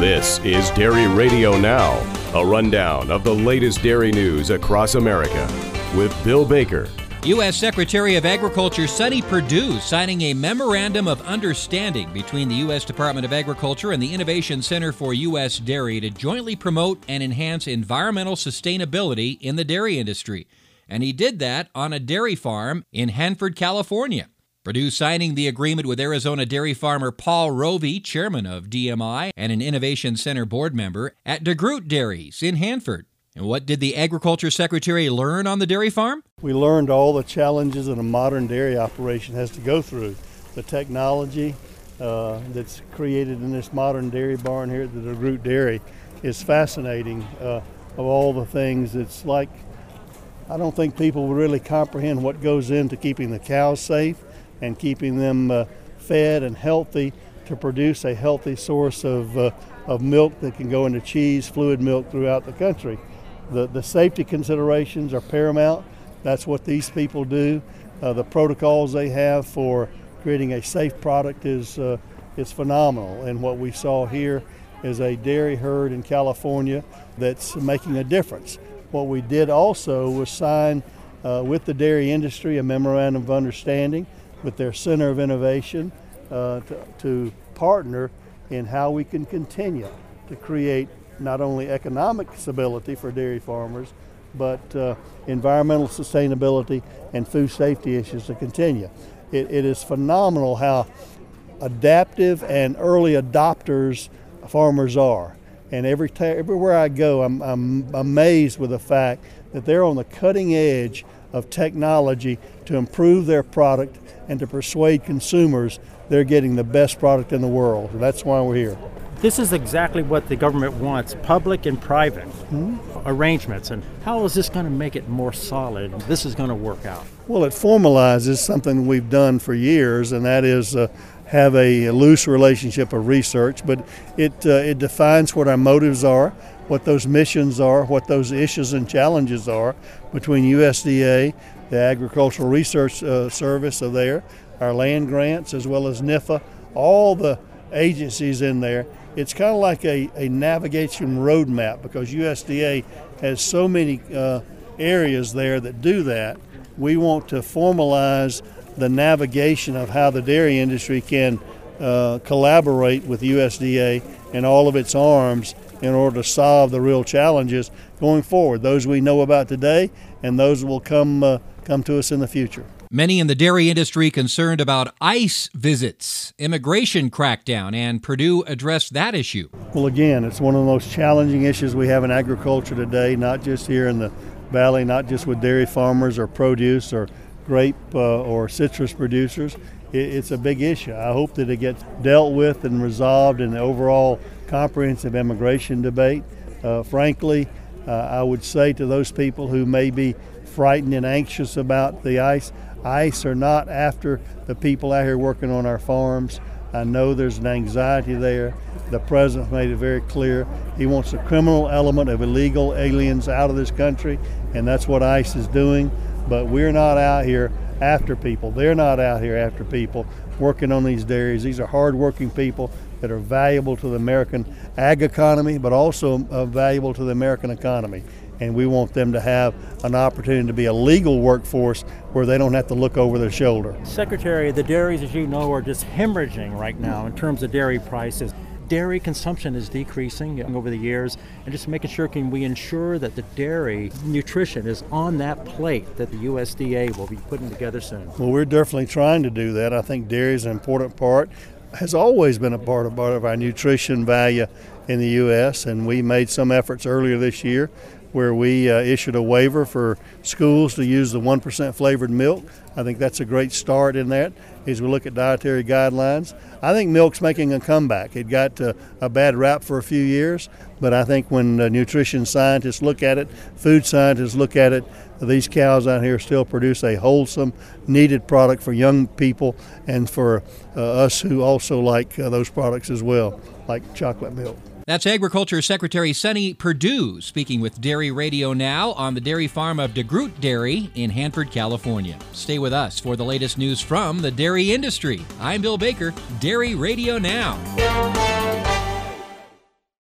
This is Dairy Radio Now, a rundown of the latest dairy news across America with Bill Baker. U.S. Secretary of Agriculture Sonny Perdue signing a memorandum of understanding between the U.S. Department of Agriculture and the Innovation Center for U.S. Dairy to jointly promote and enhance environmental sustainability in the dairy industry. And he did that on a dairy farm in Hanford, California. Perdue signing the agreement with Arizona dairy farmer Paul Rovey, chairman of DMI and an Innovation Center board member, at DeGroot Dairies in Hanford. And what did the Agriculture Secretary learn on the dairy farm? We learned all the challenges that a modern dairy operation has to go through. The technology that's created in this modern dairy barn here at the DeGroot Dairy is fascinating. Of all the things, it's like, I don't think people will really comprehend what goes into keeping the cows safe and keeping them fed and healthy to produce a healthy source of milk that can go into cheese, fluid milk throughout the country. The safety considerations are paramount. That's what these people do. The protocols they have for creating a safe product is phenomenal. And what we saw here is a dairy herd in California that's making a difference. What we did also was sign with the dairy industry a memorandum of understanding with their Center of Innovation to partner in how we can continue to create not only economic stability for dairy farmers, but environmental sustainability and food safety issues to continue. It is phenomenal how adaptive and early adopters farmers are. And everywhere I go, I'm amazed with the fact that they're on the cutting edge of technology to improve their product and to persuade consumers they're getting the best product in the world. That's why we're here. This is exactly what the government wants, public and private arrangements. And how is this going to make it more solid? This is going to work out. Well, it formalizes something we've done for years, and that is have a loose relationship of research, but it defines what our motives are, what those missions are, what those issues and challenges are between USDA, the Agricultural Research Service of there, our land grants, as well as NIFA, all the agencies in there. It's kind of like a navigation roadmap because USDA has so many areas there that do that. We want to formalize the navigation of how the dairy industry can collaborate with USDA and all of its arms in order to solve the real challenges going forward, those we know about today and those will come to us in the future. Many in the dairy industry concerned about ICE visits, immigration crackdown, and Perdue addressed that issue. Well, again, it's one of the most challenging issues we have in agriculture today, not just here in the Valley, not just with dairy farmers or produce or grape or citrus producers. It's a big issue. I hope that it gets dealt with and resolved in the overall comprehensive immigration debate. Frankly, I would say to those people who may be frightened and anxious about the ICE are not after the people out here working on our farms. I know there's an anxiety there. The president made it very clear. He wants the criminal element of illegal aliens out of this country, and that's what ICE is doing. But we're not out here after people. They're not out here after people working on these dairies. These are hardworking people that are valuable to the American ag economy, but also valuable to the American economy. And we want them to have an opportunity to be a legal workforce where they don't have to look over their shoulder. Secretary, the dairies, as you know, are just hemorrhaging right now in terms of dairy prices. Dairy consumption is decreasing over the years, and just making sure, can we ensure that the dairy nutrition is on that plate that the USDA will be putting together soon? Well, we're definitely trying to do that. I think dairy is an important part, has always been a part of our nutrition value in the U.S., and we made some efforts earlier this year where we issued a waiver for schools to use the 1% flavored milk. I think that's a great start in that as we look at dietary guidelines. I think milk's making a comeback. It got a bad rap for a few years, but I think when nutrition scientists look at it, food scientists look at it, these cows out here still produce a wholesome, needed product for young people and for us who also like those products as well, like chocolate milk. That's Agriculture Secretary Sonny Perdue speaking with Dairy Radio Now on the dairy farm of DeGroot Dairy in Hanford, California. Stay with us for the latest news from the dairy industry. I'm Bill Baker, Dairy Radio Now.